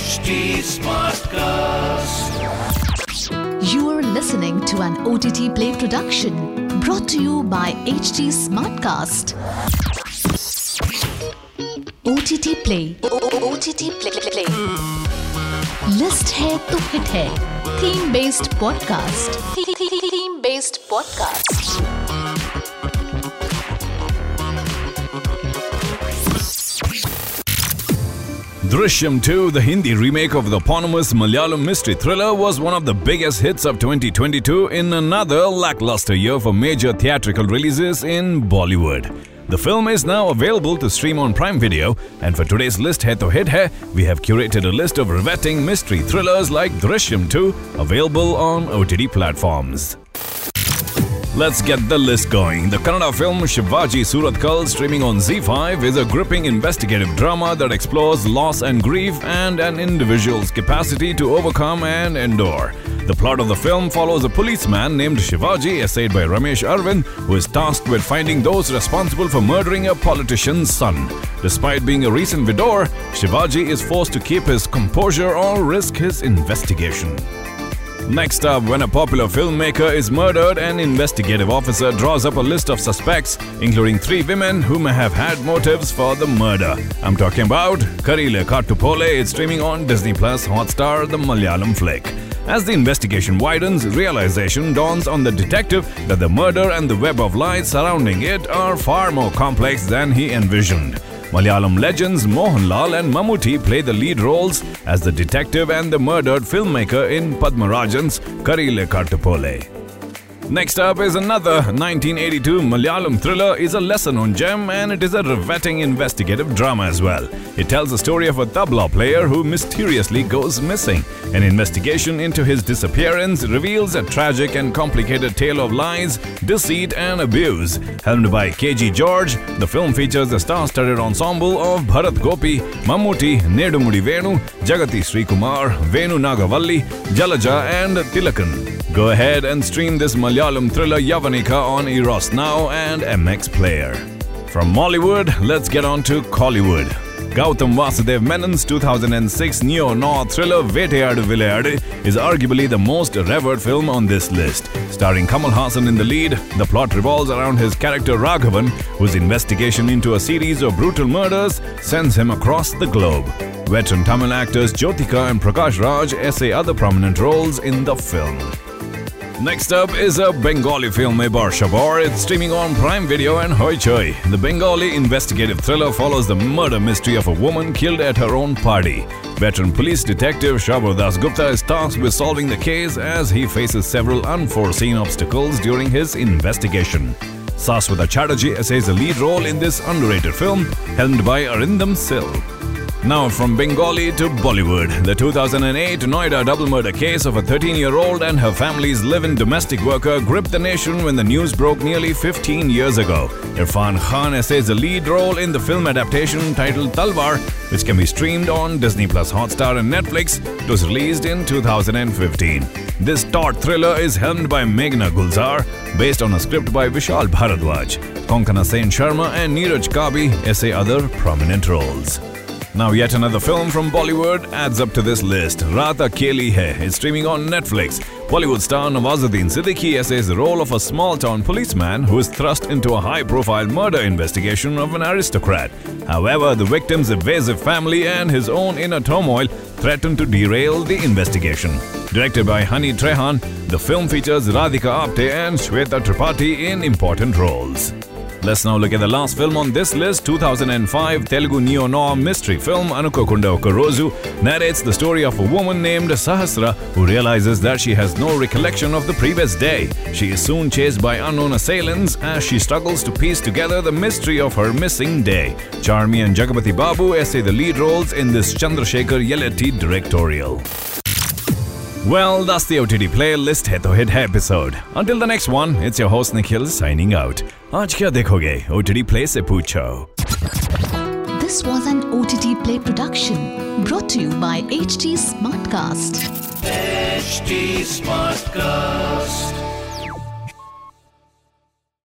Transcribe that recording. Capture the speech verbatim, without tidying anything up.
H T Smartcast. You are listening to an O T T Play production brought to you by H T Smartcast. O T T Play. O T T Play. Play. List है तो hit है. Theme based podcast. Theme based podcast. Drishyam two, the Hindi remake of the eponymous Malayalam mystery thriller, was one of the biggest hits of twenty twenty-two in another lackluster year for major theatrical releases in Bollywood. The film is now available to stream on Prime Video, and for today's list Hai To Hit Hai, we have curated a list of riveting mystery thrillers like Drishyam two, available on O T T platforms. Let's get the list going. The Kannada film Shivaji Surathkal, streaming on Z five, is a gripping investigative drama that explores loss and grief and an individual's capacity to overcome and endure. The plot of the film follows a policeman named Shivaji, essayed by Ramesh Arvind, who is tasked with finding those responsible for murdering a politician's son. Despite being a recent widower, Shivaji is forced to keep his composure or risk his investigation. Next up, when a popular filmmaker is murdered, an investigative officer draws up a list of suspects, including three women who may have had motives for the murder. I'm talking about Karile Kattupole. It's streaming on Disney Plus Hotstar, the Malayalam flick. As the investigation widens, realization dawns on the detective that the murder and the web of lies surrounding it are far more complex than he envisioned. Malayalam legends Mohanlal and Mammootty play the lead roles as the detective and the murdered filmmaker in Padmarajan's Karile Kattupole. Next up is another nineteen eighty-two Malayalam thriller. Is a lesser-known gem, and it is a riveting investigative drama as well. It tells the story of a tabla player who mysteriously goes missing. An investigation into his disappearance reveals a tragic and complicated tale of lies, deceit and abuse. Helmed by K G George, the film features the star-studded ensemble of Bharat Gopi, Mammootty, Nedumudi Venu, Jagati Srikumar, Venu Nagavalli, Jalaja and Tilakan. Go ahead and stream this Malayalam thriller Yavanika on Eros Now and M X Player. From Mollywood, let's get on to Kollywood. Gautam Vasudev Menon's two thousand six neo-noir thriller Vettayadu Vilayadu is arguably the most revered film on this list. Starring Kamal Haasan in the lead, the plot revolves around his character Raghavan, whose investigation into a series of brutal murders sends him across the globe. Veteran Tamil actors Jyotika and Prakash Raj essay other prominent roles in the film. Next up is a Bengali film, Ebar Shabor. It's streaming on Prime Video and Hoichoi. The Bengali investigative thriller follows the murder mystery of a woman killed at her own party. Veteran police detective Shabur Das Gupta is tasked with solving the case as he faces several unforeseen obstacles during his investigation. Saswata Chatterjee essays the lead role in this underrated film, helmed by Arindam Sil. Now from Bengali to Bollywood. The two thousand eight Noida double murder case of a thirteen-year-old and her family's live-in domestic worker gripped the nation when the news broke nearly fifteen years ago. Irfan Khan essays the lead role in the film adaptation titled Talwar, which can be streamed on Disney Plus Hotstar and Netflix. It was released in two thousand fifteen. This taut thriller is helmed by Meghna Gulzar, based on a script by Vishal Bharadwaj. Konkana Sen Sharma and Neeraj Kabi essay other prominent roles. Now yet another film from Bollywood adds up to this list. Raat Akeli Hai is streaming on Netflix. Bollywood star Nawazuddin Siddiqui essays the role of a small-town policeman who is thrust into a high-profile murder investigation of an aristocrat. However, the victim's evasive family and his own inner turmoil threaten to derail the investigation. Directed by Hani Trehan, the film features Radhika Apte and Shweta Tripathi in important roles. Let's now look at the last film on this list. two thousand five Telugu neo-noir mystery film Anukokunda Okorozu narrates the story of a woman named Sahasra who realizes that she has no recollection of the previous day. She is soon chased by unknown assailants as she struggles to piece together the mystery of her missing day. Charmi and Jagapati Babu essay the lead roles in this Chandrasekhar Yeleti directorial. Well, that's the O T T playlist Hai To Hit Hai episode. Until the next one, it's your host Nikhil signing out. आज क्या देखोगे? O T T Play से पूछो. This was an O T T Play production brought to you by H T Smartcast. H T Smartcast.